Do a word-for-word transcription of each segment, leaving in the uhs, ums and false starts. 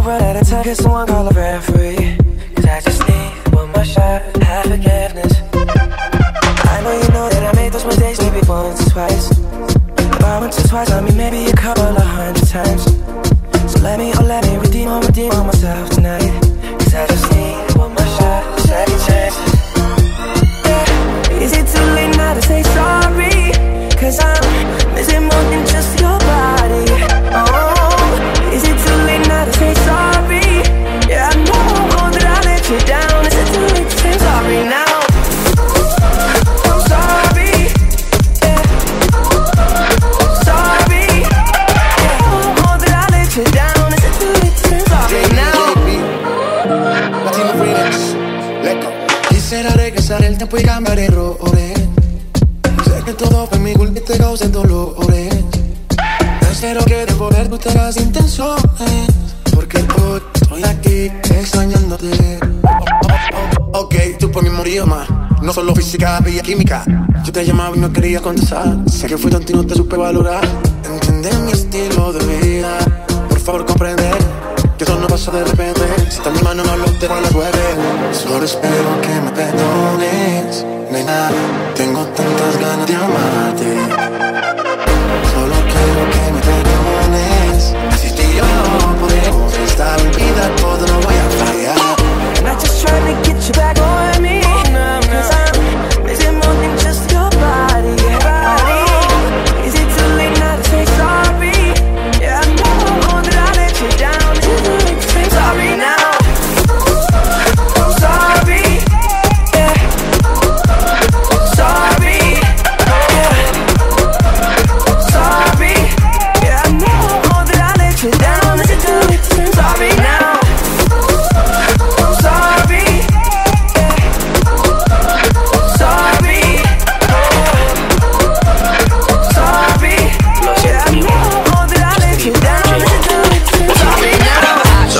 world at a time, get someone call a referee. Cause I just need one more shot, have forgiveness. I know you know that I made those mistakes maybe once or twice. But once or twice, I mean maybe a couple of hundred times. So let me, oh let me redeem or redeem on myself tonight. Cause I just need one more shot, second chance. Yeah. Is it too late now to say sorry? Cause I'm missing more than just your body. Oh, is it too late now to say sorry? Yeah, I know that I let you down. Is it too late to say sorry now? I'm sorry, yeah. Sorry, yeah. I know that I let you down. Is it too late to say sorry now? Latino Remix, let go. Quisiera regresar el tiempo y cambiar errores. Sé que todo fue mi culpa y te causé dolores. Espero que de poder tú te hagas intenciones. Porque hoy estoy aquí extrañándote. Oh, oh, ok, tú por mí morías más. No solo física, había química. Yo te llamaba y no querías contestar. Sé que fui tonto y no te supe valorar. Entender mi estilo de vida. Por favor comprende que eso no pasa de repente. Si está en mi mano no lo tengo a la suerte. Solo espero que me perdones. Nena, tengo tantas ganas de amarte. Solo quiero que me perdones. Así tú y yo no podemos estar en vida, todo no voy a fallar. I'm not just trying to get you back on me. Cause I'm missing more than just your body. Oh, is it too late now to say sorry? Yeah, I know that I let you down. Is it too late to say sorry now? I'm sorry, yeah. Sorry, yeah. Sorry, yeah, I know that I let you down. Is it too late to say sorry now? I'm sorry, yeah. Sorry, sorry, yeah, I know that I let you down. Is it too late to say sorry now?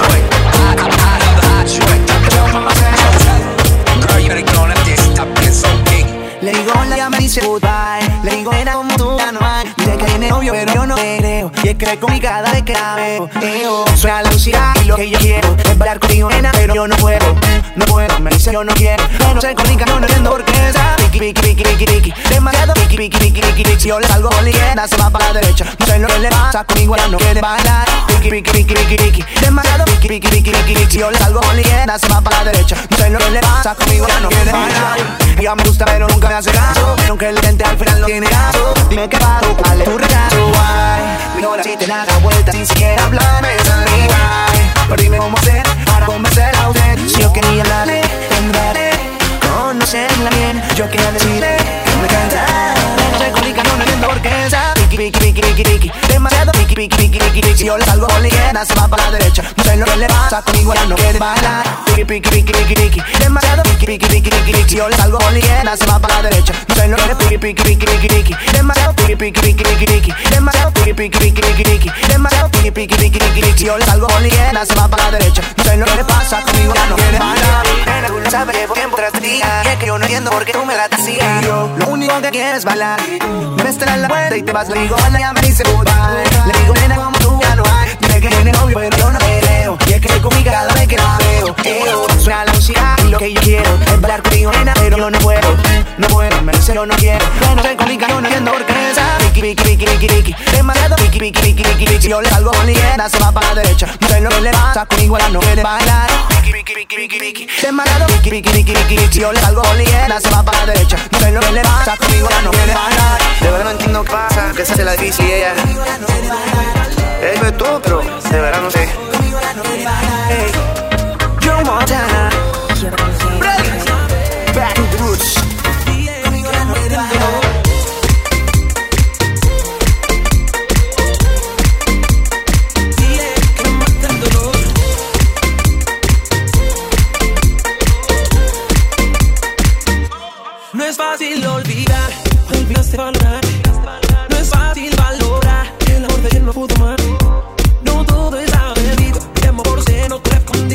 Girl, you better get on that dick, stop being so big. Le digo hola, ya me dice goodbye. Le digo nena como tú ya no hay. Dice que tiene novio pero yo no te creo. Y es que me comí cada vez que la veo. Eo, suena la música y lo que yo quiero es bailar contigo nena, pero yo no puedo. No puedo, me dice yo no quiero. No se comunica, no, no entiendo por qué esa Piki, piki, piki, piki, piki. Demasiado piki, piki, piki, piki, piki. Si yo le salgo por la izquierda se va para la derecha. No sé lo que le pasa conmigo, ella no quiere bailar. Piki, piki, piki, piki, piki. Demasiado piki, piki, piki, piki, piki. Si yo le salgo por la izquierda se va para la derecha. No sé lo que le pasa conmigo, ella no quiere bailar. Ella me gusta pero nunca me hace caso. Aunque el gente al final no tiene caso. Dime qué pago, cuál es tu rechazo. Ay, mi hora si te da la vuelta sin siquiera hablarme de salida. Pero dime cómo hacer para convencer a usted. Si yo quería hablarle, tendré conocerla bien. Yo quería decirle que me encanta. No se comunica, no, no entiendo por qué esa Piki, piki, piki, piki, piki. Demasiado piki, piki, piki, piki, piki. Si yo le salgo por la izquierda se va para la derecha. No sé lo que le pasa conmigo, ella no quiere bailar. Piki, piki, piki, piki, piki. Demasiado piki, piki, piki, piki, piki. Si yo le salgo por la izquierda se va para la derecha. No sé lo que le piki, piki, piki, piki, piki. Demasiado piki, piki, piki, piki, piki. Demasiado piki, piki, piki, piki, piki. Demasiado piki, piki, piki, piki, piki. Si yo le salgo por la izquierda se va para la derecha. No sé lo que le pasa conmigo, ella no quiere bailar. En algún sabe llevo tiempo tras ti. Y es que yo no entiendo por qué tú me la decías. Yo lo único que quieres es bailar. Me ves en la puerta y te vas. Le digo hola, ya me dice goodbye. Le digo nena como tú ya no hay. Dime que tiene novio pero yo no te creo. Y es que conmigo cada vez que la veo. Eo, suena la música y lo que yo quiero es bailar contigo nena, pero yo no puedo. No puedo, me dice yo no quiero. No se comunica, yo no entiendo por qué esa Piki, piki, piki, piki, piki. Demasiado piki, piki, piki, piki, piki. Si yo le salgo por la izquierda se va para la derecha. No sé lo que le pasa conmigo, ella no quiere bailar. Piki, piki, piki, piki, piki. Demasiado piki, piki, piki, piki, piki. Si yo le salgo por la izquierda se va para la derecha. No sé lo que le pasa conmigo, ella no quiere bailar. De verdad no entiendo qué pasa, que se hace la difícil ella. Ey, pues tú, pero de verdad no sé. Hey, Joe Montana. Back to the roots. No es fácil olvidar, olvidaste valorar. No es fácil valorar el amor de quien no pudo amar. No todo está perdido, mi amor se no te escondió.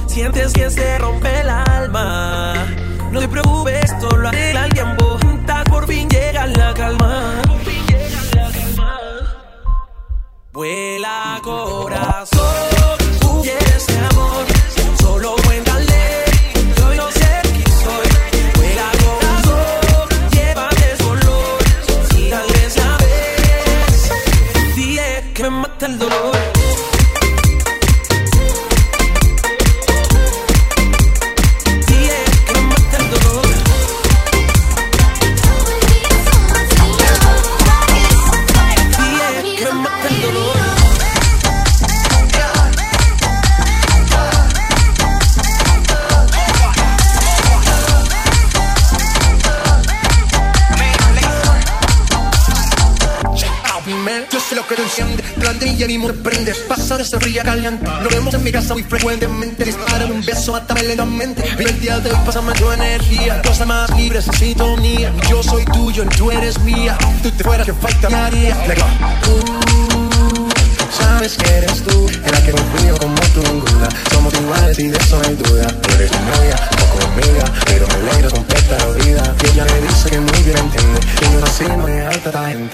sientes que se rompe el alma. No te preocupes, esto lo arregla el tiempo. Por fin llega la calma. Por fin llega la calma. Vuela corazón, tú quieres mi amor. Solo cuéntale, yo no sé quién soy. Vuela corazón, llévate su olor. Si tal vez sabes, dile que me mata el dolor. Que te enciende, grande y animo te prende. Pasa de ese fría caliente. Lo vemos en mi casa muy frecuentemente. Dispárame un beso, mátame lentamente. Vive el día de hoy, pásame tu energía. Cosa más libre, sin sintonía. Yo soy tuyo y tú eres mía. Tú te fueras, que falta me haría. Uh, sabes que eres tú, en la que confío como tú ninguna. Somos iguales y de eso no hay duda. Tú eres mi novia, o conmigo, pero me alegro completa la vida. Y ella me dice que muy bien entiende que yo nací no es alta esta gente.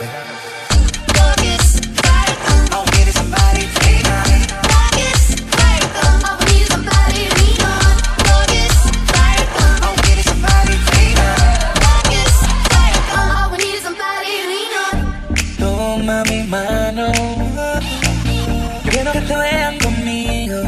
Toma mi mano, yo quiero que te vean conmigo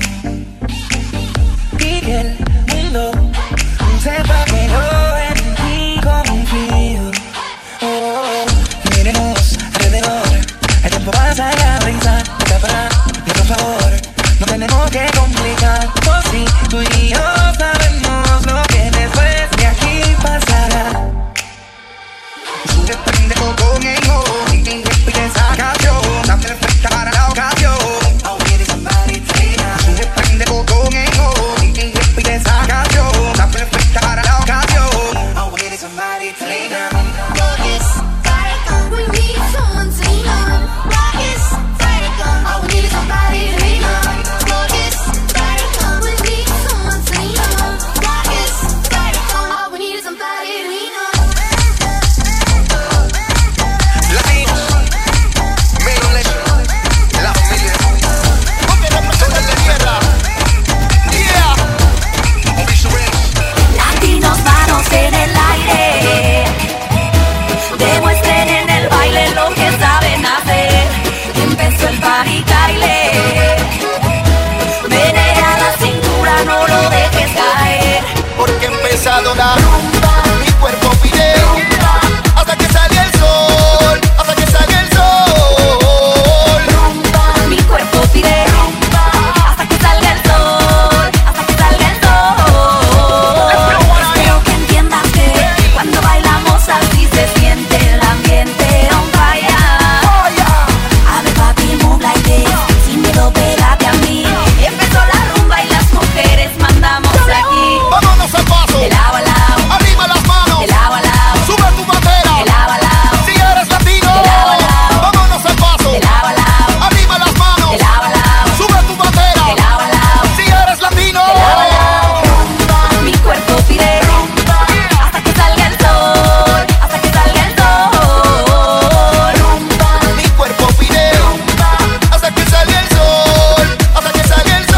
y que el mundo sepa que yo en ti confío. Oh, miremos alrededor, el tiempo pasa y la risa escapará. Y por favor, no tenemos que complicar. Oh, sí, tú y yo sabemos lo que después de aquí pasará. Tú te prendes con ego y te repite esa canción, tan perfecta para la ocasión. Oh, quieres somebody tonight. Tú te prendes con ego y te repite esa canción, tan perfecta para la ocasión. Oh, quieres somebody tonight. Rock is fire, we need someone to lean on. Rock is fire, all we need is somebody to lean on. Rock is fire, we need someone to lean on. Rock is fire, all we need is somebody to lean on. Latinos, Melo Leche, la familia. Porque representan la tierra. Yeah. Obiso Ranch. Latinos, manos en el aire. Demuestren en el baile lo que saben hacer. Empezó el party baile. Menea la cintura, no lo dejes caer. Porque ha empezado la rumba. Mi cuerpo pide rumba. Hasta que salga el sol. Hasta que salga el sol. Rumba, mi cuerpo pide rumba. Hasta que salga el sol. Hasta que salga el sol. Espero que entiendas que cuando bailamos así se siente el ambiente on fire. A ver papi, move like this. Sin miedo, pégate a mí. Empezó la rumba y las mujeres mandamos aquí. Vámonos al paso. De lado a lado. Arriba las manos. De lado a lado. Sube tu bandera. De lado a lado. Si eres latino. De lado a lado. Vámonos al paso. De lado a lado. Arriba las manos. De lado a lado. Sube tu bandera. De lado a lado. Si eres latino. De lado a lado. Rumba, mi cuerpo pide rumba. Hasta que salga el sol. Hasta que salga el sol. Rumba, Mi cuerpo pide rumba. Hasta que salga el sol. Hasta que salga el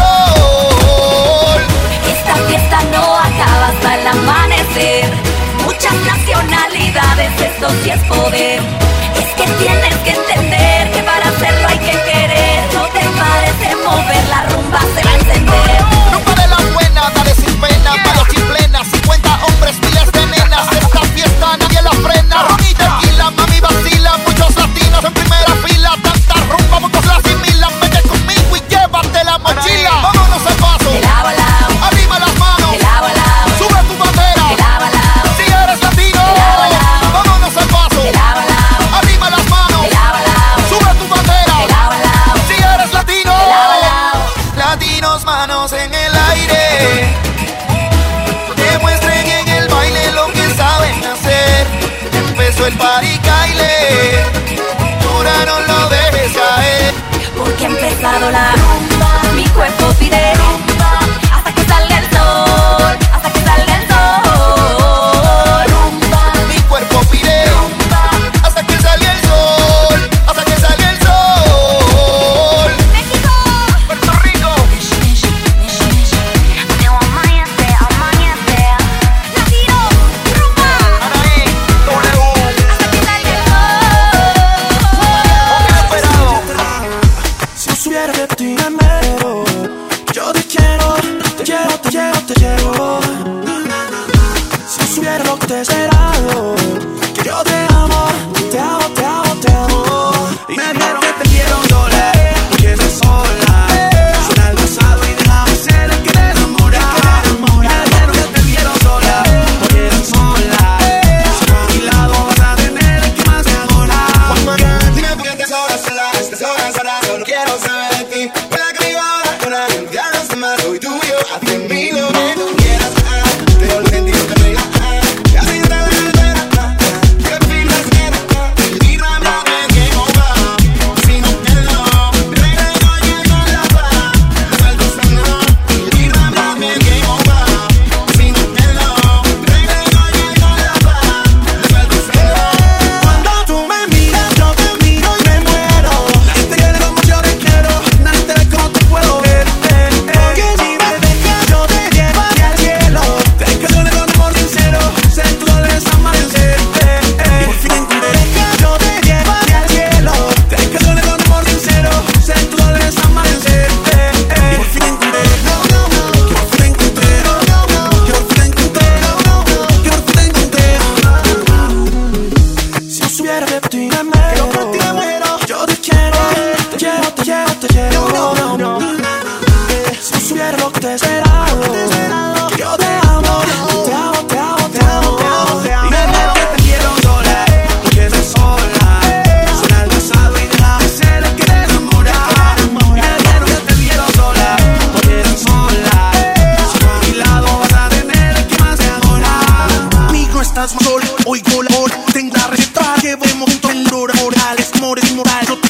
sol. esta fiesta no acaba hasta el amanecer. Muchas nacionalidades, esto sí es poder. Es que tienes que entender que para hacerlo hay que querer. No te pares de mover, la rumba se va a encender. Rumba de la buena, dale sin pena. Malos sin plena, cincuenta hombres, miles de nenas. Esta fiesta nadie la frena. Ron y tequila, mami vacila. Muchos latinos en primera fila. Tanta rumba, muchos la asimilan. Vete conmigo y llévate la mochila. Vámonos al paso. De lado a lado, Arriba las manos. de lado a lado, Sube tu bandera. de lado a lado, Si eres latino. De lado a lado. Vámonos al paso. de lado a lado, Arriba las manos. de lado a lado, Sube tu bandera. de lado a lado, Si eres latino. de lado a lado. Latinos, manos en el aire. Demuestren en el baile lo que saben hacer. Empezó el party baile. Ahora no lo dejes caer. Porque ha empezado la rumba, mi cuerpo pide rumba. Hasta que salga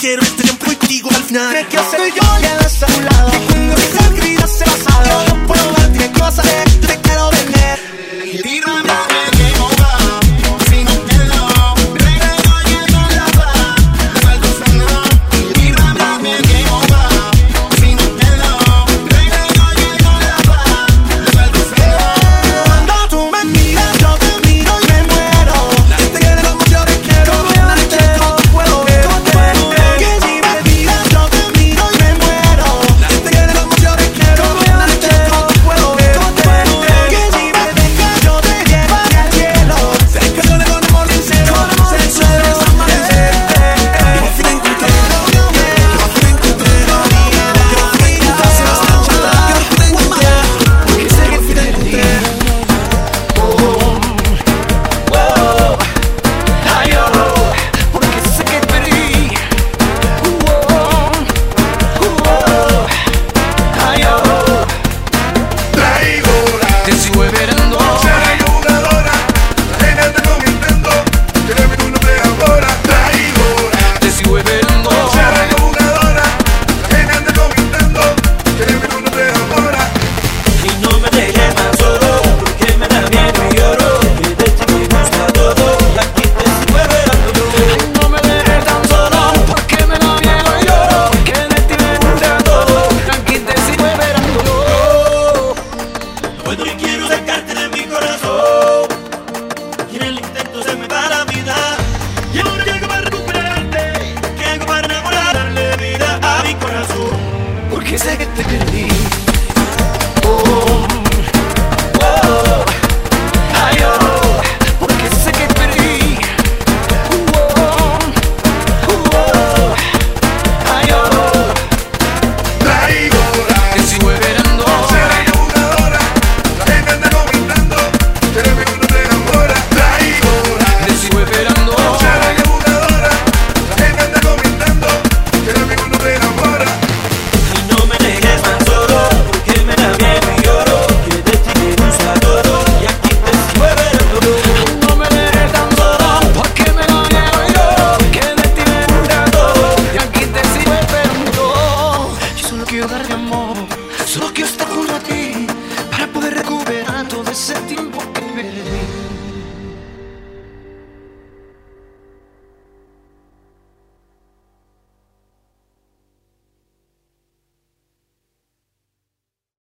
quiero este tiempo contigo al final. Tienes que hacer yo ya a tu lado. Y cuando esa vida se pasado, yo no puedo ver, tienes que vas a ver, yo te quiero tener. Y tírame el game over. Si no te lo regalo, llego la paz. Me falta sonar. Y tírame el game over. Si no te lo regalo, llego la paz. Me falta sonar. Cuando tú me miras, yo te miro y me muero. Si te quiero como yo te quiero, obviamente no te puedo ver. Que si me miras, yo te miro y me muero. Si te quiero como yo te quiero, obviamente no te puedo ver. Que si me dejas, yo te llevaré al cielo. Sé que yo le doy amor sincero, sexo de desaparecer. Por fin encontré lo que amé, por fin encontré lo que amé. Por fin encontré lo que amé, porque sé que fui de encontré. Porque sé que perdí. Traidora, Te sigo esperando. será jugadora. La gente anda comentando que de mí tú no te enamoras. Traidora, Te sigo esperando. será jugadora. La gente anda comentando que de mí tú no te enamoras. Y no me dejes más solo, porque me da miedo y lloro. Que de ti me gusta todo, y aquí te sigo esperando yo. No me dejes tan solo, porque me da miedo y lloro. Que de ti me gusta todo, aquí te sigo esperando yo. Puedo y quiero sacarte de mi corazón, y en el intento se me va la vida. Y ahora llego para recuperarte, que hago para enamorar, darle vida a mi corazón. Porque sé que te perdí. Ay, oh, porque sé que perdí. Ay, oh. Traidora, Te sigo esperando. será jugadora. La gente anda comentando que de mí tú no te enamoras. Traidora, Te sigo esperando. será jugadora. La gente anda comentando que de mí tú no te enamoras. Y no me dejes más solo, porque me da miedo y lloro. Que de ti me gusta todo, y aquí te sigo esperando yo. No me dejes tan solo, porque me da miedo y lloro. Que de ti me gusta todo, y aquí te sigo esperando. Yo solo quiero darte amor, solo quiero estar junto a ti, para poder recuperar todo ese tiempo